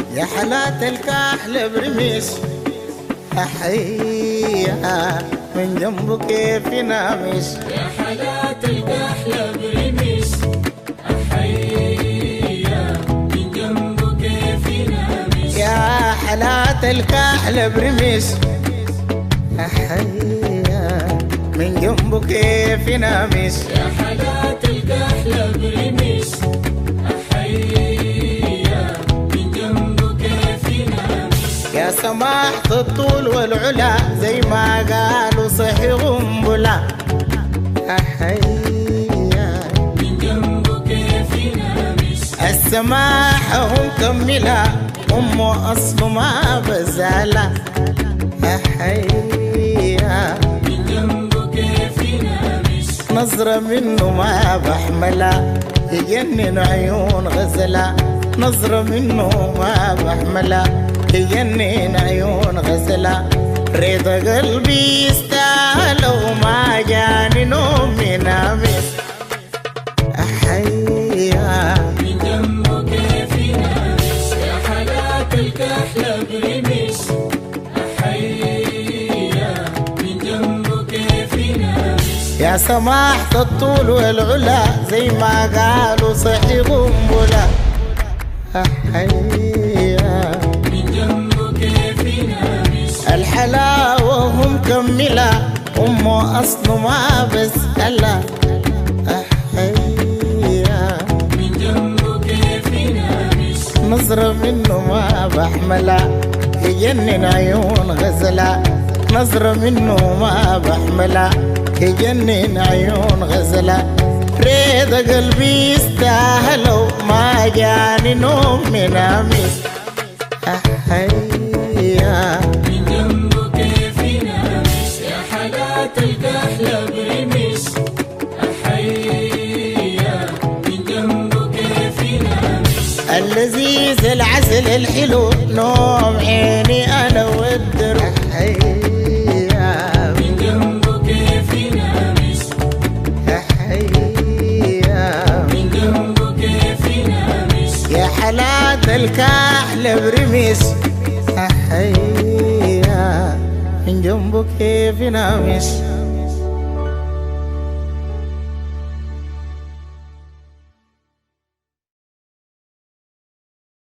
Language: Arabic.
يا حالات الكحل برميش أحيها من جنبه كيف ينامش. يا حالات الكحل برميش أحيها من جنبه كيف ينامش. يا حالات الكحل برميش أحيها من جنبه كيف ينامش. يا حالات الكحل برميش أحيها من جنبه كيف ينامش. يا سماحة الطول والعلا زي ما قالوا صحي غنبلة أحيها من جنبه كيف ينامش. السماحة ومكملة أمه أصله ما بزالة أحيها من جنبه كيف ينامش. نظرة منه ما بحملها يجنن عيون غزلة. نظرة منه ما بحملها يجنن عيون غزلة. رضا قلبي يستاهل وما جاني نوم ينامس أحيها من جنبه كيف ينامش. يا حالات الكحل برميش أحيها من جنبه كيف ينامش. يا سماحة الطول والعلا زي ما قالوا صحي غنبلة أحيها من جنبه كيف ينامش. الحلاوة ومكملة أمه أصله ما بسألة أحيها من جنبه كيف ينامش. نظرة منه ما بحملها يجنن عيون غزلة. نظرة منه ما بحملها يجنن عيون غزلة. ريد قلبي يستاهل وما جاني نوم منامس أحيها من جنبه كيف ينامش. يا حالات الكحل برميش أحيها من جنبه كيف ينامش. اللذيذ العسل الحلو نوم عيني أنا والدر أحيها من جنبه كيف ينامش. أحيها من جنبه كيف ينامش. يا حالات الكحل برميش أحيها من جنبه كيف ينامش.